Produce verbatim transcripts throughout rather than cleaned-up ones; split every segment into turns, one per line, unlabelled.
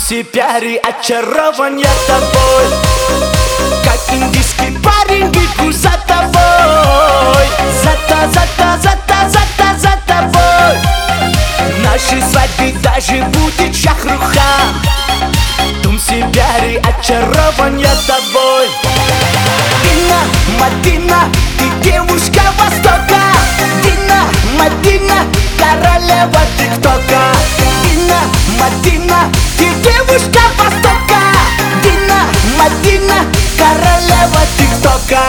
Тумси пиари, очарован я тобой, как индийский парень бегу за тобой. За-то, за-то, за-то, за-то, за тобой. Нашей свадьбе даже будет Шахрухан. Тумси пиари, очарован я тобой. Дина, Мадина, ты девушка Востока. Дина, Мадина, королева ТикТока. Дина, Мадина, ты девушка Востока. Дина, Мадина, королева ТикТока.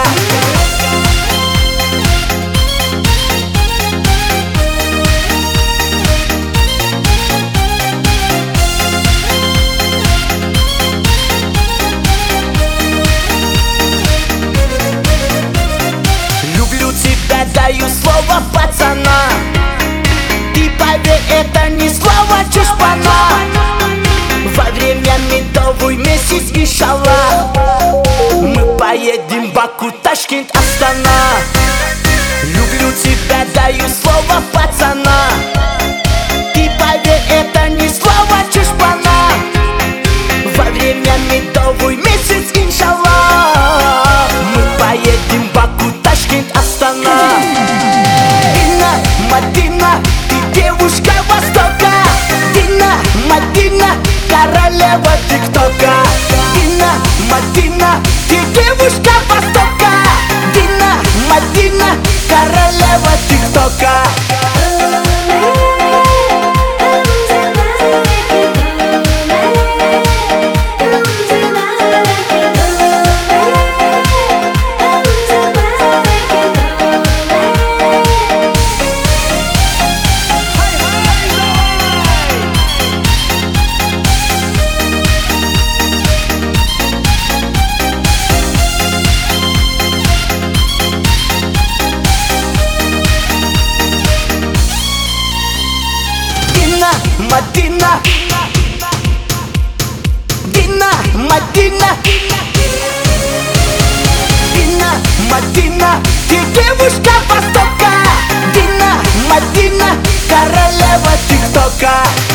Даю слово пацана, ты поверь, это не слово чушпана. Во время медовый месяц, иншаллах, мы поедем в Баку, Ташкент, Астана. Люблю тебя, даю слово пацана, ты поверь, это не слово чушпана. Во время медовый месяц, иншаллах, мы поедем в Баку, Ташкент, Астана. Дина, Мадина, ты девушка Востока. Дина, Мадина, королева ТикТока. Дина, Мадина, ты девушка Востока. Дина, Мадина, королева ТикТока. Мадина, Дина, Мадина, Дина, Мадина, ты девушка Востока. Дина, Мадина, королева ТикТока.